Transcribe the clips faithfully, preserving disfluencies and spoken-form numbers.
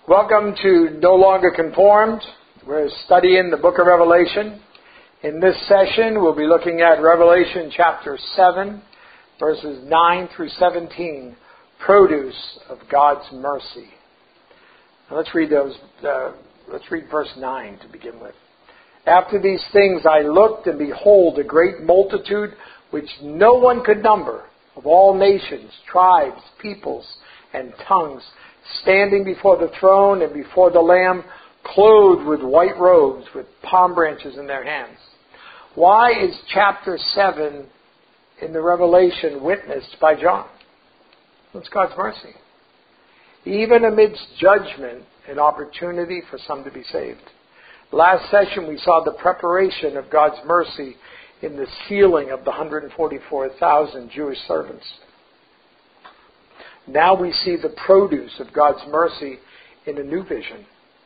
Welcome to No Longer Conformed. We're studying the book of Revelation. In this session, we'll be looking at Revelation chapter seven, verses nine through seventeen, produce of God's mercy. Now let's read those. Uh, let's read verse nine to begin with. After these things I looked, and behold, a great multitude which no one could number, of all nations, tribes, peoples, and tongues, standing before the throne and before the Lamb, clothed with white robes, with palm branches in their hands. Why is chapter seven in the Revelation witnessed by John? It's God's mercy. Even amidst judgment, an opportunity for some to be saved. Last session we saw the preparation of God's mercy in the sealing of the one hundred forty-four thousand Jewish servants. Now we see the produce of God's mercy in a new vision.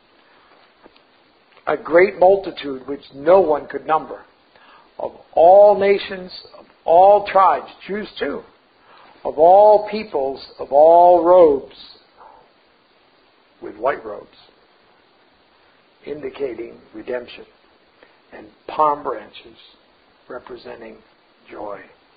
A great multitude which no one could number, of all nations, of all tribes, Jews too, of all peoples, of all robes, with white robes, indicating redemption, and palm branches representing joy.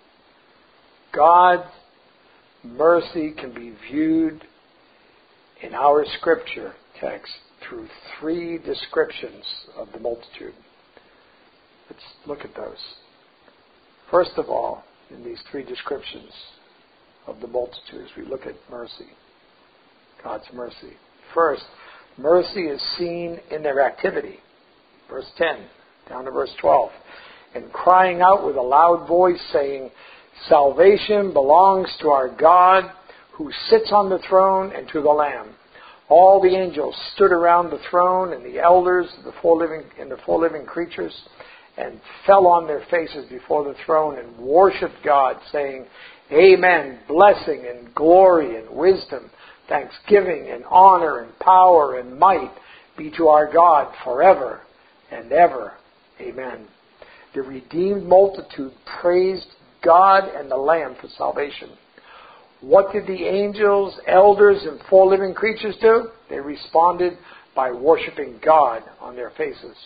God's mercy can be viewed in our scripture text through three descriptions of the multitude. Let's look at those. First of all, in these three descriptions of the multitude, as we look at mercy, God's mercy. First, mercy is seen in their activity. Verse ten, down to verse twelve. And crying out with a loud voice, saying, Salvation belongs to our God who sits on the throne and to the Lamb. All the angels stood around the throne, and the elders the four living, and the four living creatures, and fell on their faces before the throne and worshipped God, saying, Amen, blessing and glory and wisdom, thanksgiving and honor and power and might be to our God forever and ever. Amen. The redeemed multitude praised God and the Lamb for salvation. What did the angels, elders, and four living creatures do? They responded by worshiping God on their faces.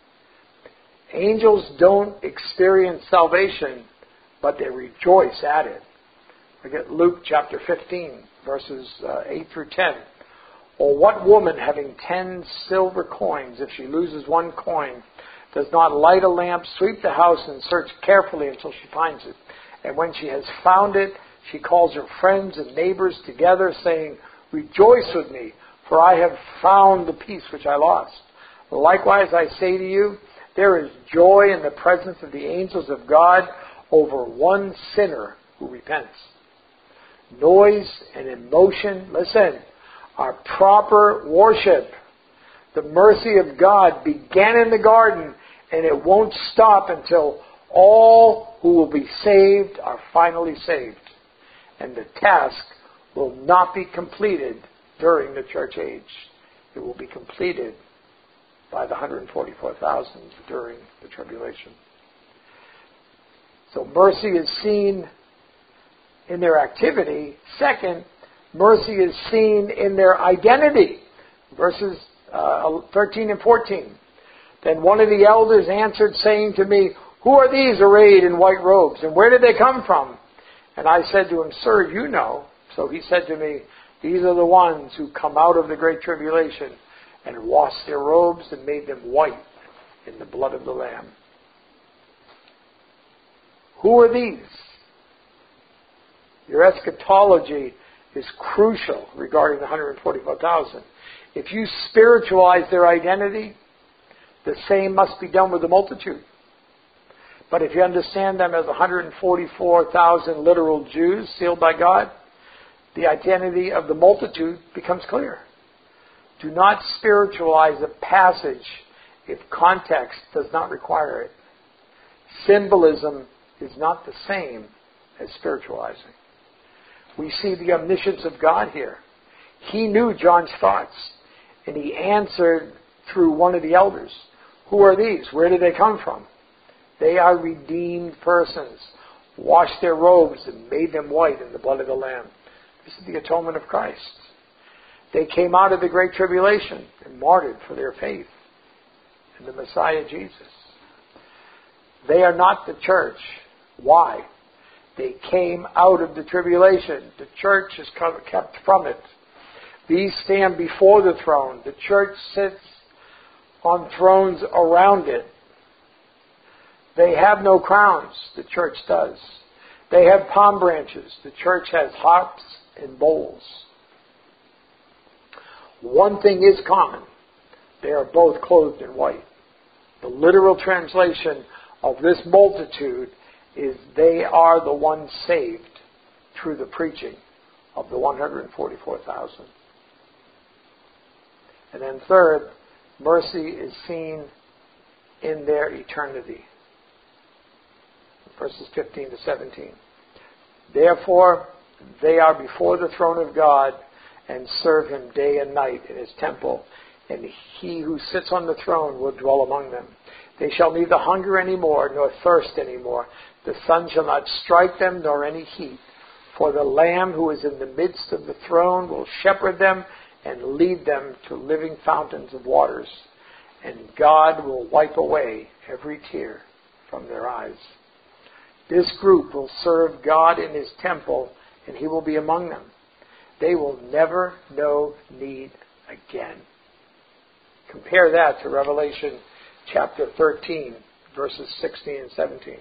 Angels don't experience salvation, but they rejoice at it. Look at Luke chapter fifteen, verses uh, eight through ten. Or what woman having ten silver coins, if she loses one coin, does not light a lamp, sweep the house, and search carefully until she finds it? And when she has found it, she calls her friends and neighbors together, saying, Rejoice with me, for I have found the piece which I lost. Likewise, I say to you, there is joy in the presence of the angels of God over one sinner who repents. Noise and emotion, listen, are proper worship. The mercy of God began in the garden, and it won't stop until all who will be saved are finally saved. And the task will not be completed during the church age. It will be completed by the one hundred forty-four thousand during the tribulation. So mercy is seen in their activity. Second, mercy is seen in their identity. Verses uh, thirteen and fourteen. Then one of the elders answered, saying to me, Who are these arrayed in white robes, and where did they come from? And I said to him, Sir, you know. So he said to me, These are the ones who come out of the great tribulation and washed their robes and made them white in the blood of the Lamb. Who are these? Your eschatology is crucial regarding the one hundred forty-four thousand. If you spiritualize their identity, the same must be done with the multitude. But if you understand them as one hundred forty-four thousand literal Jews sealed by God, the identity of the multitude becomes clear. Do not spiritualize a passage if context does not require it. Symbolism is not the same as spiritualizing. We see the omniscience of God here. He knew John's thoughts, and he answered through one of the elders. Who are these? Where did they come from? They are redeemed persons, washed their robes and made them white in the blood of the Lamb. This is the atonement of Christ. They came out of the Great Tribulation and martyred for their faith in the Messiah Jesus. They are not the church. Why? They came out of the tribulation. The church is kept from it. These stand before the throne. The church sits on thrones around it. They have no crowns. The church does. They have palm branches. The church has harps and bowls. One thing is common. They are both clothed in white. The literal translation of this multitude is they are the ones saved through the preaching of the one hundred forty-four thousand. And then third, mercy is seen in their eternity. Verses fifteen to seventeen. Therefore, they are before the throne of God and serve Him day and night in His temple, and He who sits on the throne will dwell among them. They shall neither hunger any more, nor thirst any more. The sun shall not strike them, nor any heat. For the Lamb who is in the midst of the throne will shepherd them and lead them to living fountains of waters. And God will wipe away every tear from their eyes. This group will serve God in His temple, and He will be among them. They will never know need again. Compare that to Revelation chapter thirteen, verses sixteen and seventeen.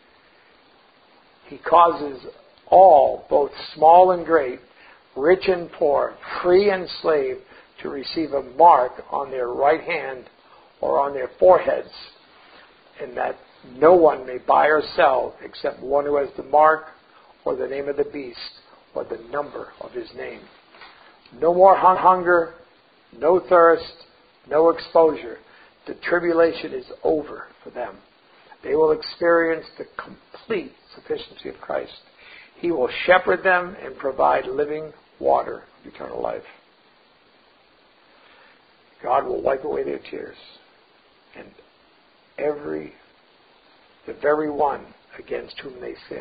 He causes all, both small and great, rich and poor, free and slave, to receive a mark on their right hand or on their foreheads, and that no one may buy or sell except one who has the mark or the name of the beast or the number of his name. No more hunger, no thirst, no exposure. The tribulation is over for them. They will experience the complete sufficiency of Christ. He will shepherd them and provide living water of eternal life. God will wipe away their tears. And every, the very one against whom they sinned.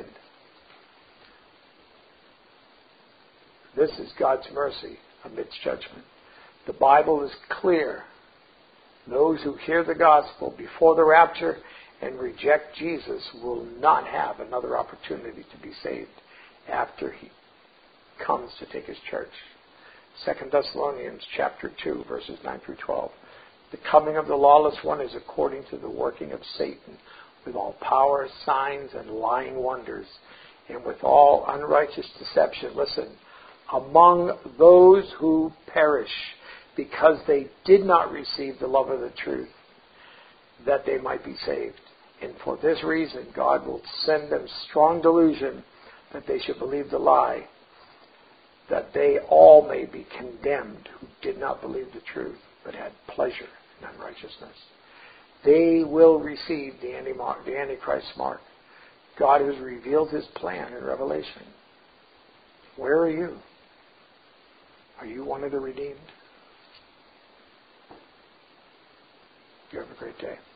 This is God's mercy amidst judgment. The Bible is clear. Those who hear the gospel before the rapture and reject Jesus will not have another opportunity to be saved after He comes to take His church. Second Thessalonians chapter two, verses nine through twelve. The coming of the lawless one is according to the working of Satan, with all power, signs, and lying wonders, and with all unrighteous deception. Listen, among those who perish, because they did not receive the love of the truth, that they might be saved. And for this reason, God will send them strong delusion that they should believe the lie, that they all may be condemned who did not believe the truth, but had pleasure in unrighteousness. They will receive the anti-mark, the Antichrist mark. God has revealed His plan in Revelation. Where are you? Are you one of the redeemed? You have a great day.